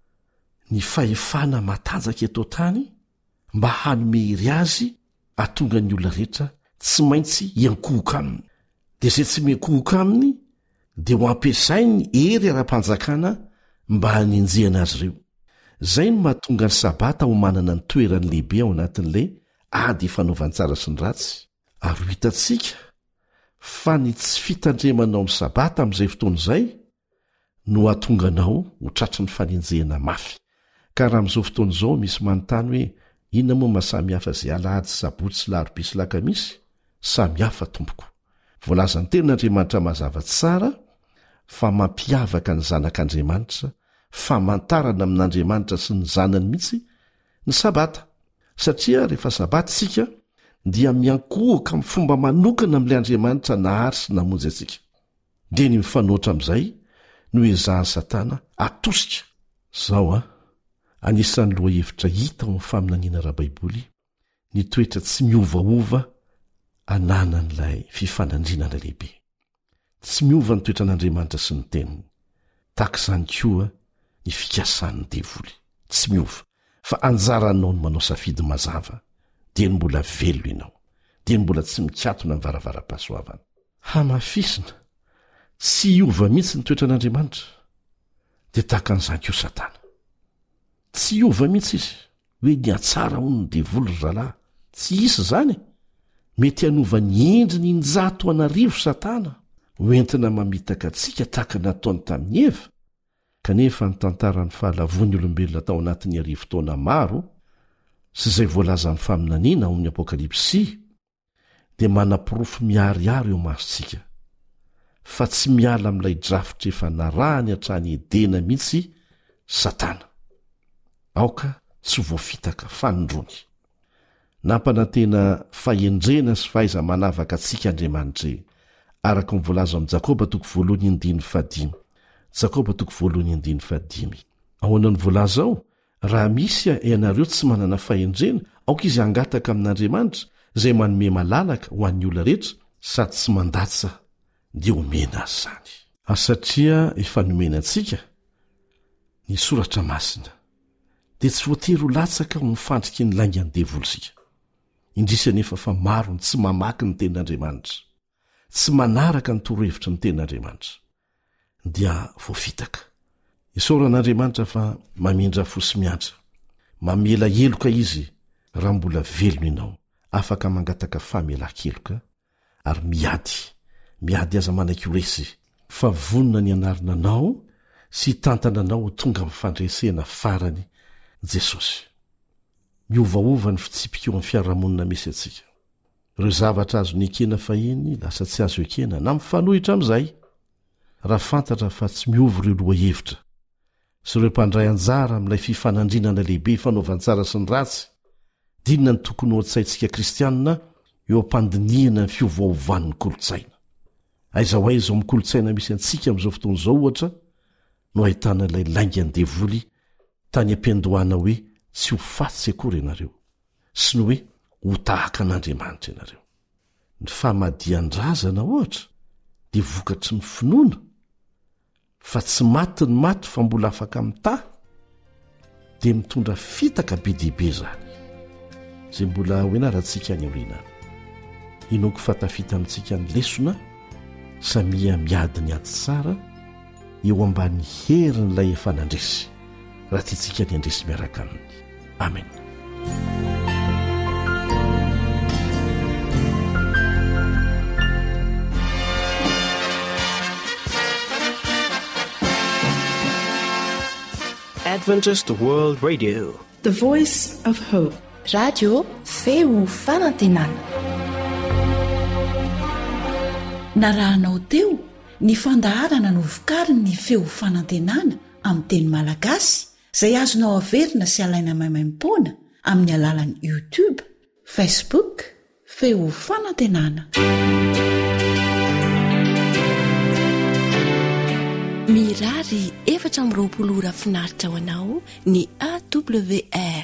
ny fahefana matanjaka eto tany mba hanomery azy atonga ny olona rehetra tsy maintsy iankohoka aminy. Dia izay tsy miankohoka aminy dia ho ampiasainy ery ara-panjakana mba hanenjehana azy ireo. Zay no mahatonga ny sabata ho manana ny toerany lehibe ao anatin'ilay ady fanaovantsara sy ny ratsy. Ary hitantsika fa ny tsy fitandremanao amin'ny sabata amin'izay fotoana izay no hatonganao ho tratry ny fanenjehana mafy. Ka raha amin'izao fotoana izao misy manontany hoe inona moa mahasamihafa izay alahady, sabotsy, larobia sy lakamisy? Samihafa tompoko. Voalaza ny tenin'Andriamanitra mazava tsara fa mampiavaka ny zanak'Andriamanitra, famantarana amin'Andriamanitra sy ny zanany mihitsy ny sabata. Satria rehefa sabata isika dia miankohaka amin'ny fomba manokana amin'ilay Andriamanitra nahary sy namonjy antsika. Dia ny mifanoatra amin'izay no ezahan'ny Satana atosika. Zao anisan'ny lohahevitra hita ao amin'ny faminaniana ara-baiboly ny toetra tsy miovaova ananan'ilay fifanandrinana lehibe. Tsy miova ny toetra n'Andriamanitra sy ny teniny. Tahaka izany koa ny fikasan'ny devoly. Tsy miova fa anjaranao ny manao safidy mazava dia ny mbola velo ianao, dia ny mbola tsy mikatona amin'ny varavara-pahasoavana. Hamafisina tsy iova mihitsy ny toetra n'Andriamanitra dia tahaka an'izany koa Satana. Tsy iova mihitsy izy hoe ny atsara hono ny devoly ry zalahy. Tsy isy izany. Mety hanova ny endriny ny 100 Satana hoentina mamitaka antsika tahaka nataony tamin'ny Eva kanefa ny tantarany fahalavon'ny olombelona tao anatin'ny arivo-taona maro sy izay voalaza amin'ny faminaniana ao amin'ny apokalipsy dia manam-pirofo miariary eo masontsika fa tsy miala amin'ilay drafitra efa narahany hatrany edena mihitsy satana aoka tsy voafitaka fanondrony nampanantena fahendrena sy fahaiza manavaka antsika Andriamanitra araka ny voalaza amin'ny Jakoba 1:5 Jakoba 1:5 ahoanany voalaza ao raha misy ianareo tsy manana fahendrena aoka izy hangataka amin'Andriamanitra izay manome malalaka ho an'ny olona rehetra sady tsy mandatsa dia omena azy zany satria efa nomena antsika ny soratra masina dia tsy voatery ho latsaka ho mifandriky ny laingany devoly sika indrisany efa fa maro ny tsy mamaky ny tenin'Andriamanitra tsy manaraka ny torohevitra ny tenin'Andriamanitra dia voafitaka isaoran'Andriamanitra fa mamindra fosy miatra mamela heloka izy raha mbola velona ianao afaka mangataka famela-keloka ary miady aza manan-koresy fa vonona ny anarinanao sy tantananao ho tonga mifandresena farany Jesosy miovaova ny fitsipika eo amin'ny fiarahamonina misy atsika ireo zavatra azo ny ekena fahiny lasa tsy azo ekena na mifanohitra amin'izay raha fantatra fa tsy miovy ireo loha hevitra sy ireo mpandray anjara amin'ilay fifanandrinana lehibe fanaovantsara sy ny ratsy dinona ny tokony ho an-tsaintsika kristianina eo ampandiniana ny fiovaovan'ny kolotsaina aiza ho aiza ao amin'ny kolotsaina misy antsika amin'izao fotoana izao ohatra no ahitana ilay laingany devoly tany ampiandohana hoe tsy ho fatsy akory ianareo sy ny hoe ho tahaka an'Andriamanitra ianareo ny famadian-drazana ohatra dia vokatry ny finoana fa tsy maty ny maty fa mbola afaka mitahy dia mitondra fitaka be dihibe zany izay mbola hoenarantsika any aoriana inoko fatafita amintsika ny lesona samia miady ny ady tsara eo ambany herin'ilay efa nandresy raha tiantsika ny andresy miaraka aminy amen. Adventist World Radio, The Voice of Hope. Radio feo fanantenana. Narahanao teo ny fandaharana no vokariny ny feo fanantenana amin'ny teny malagasy izay azonao averina sy alaina maimaimpoana amin'ny alalan'ny YouTube, Facebook, feo fanantenana. Mirary 420 ora finaritra ho anao ny AWR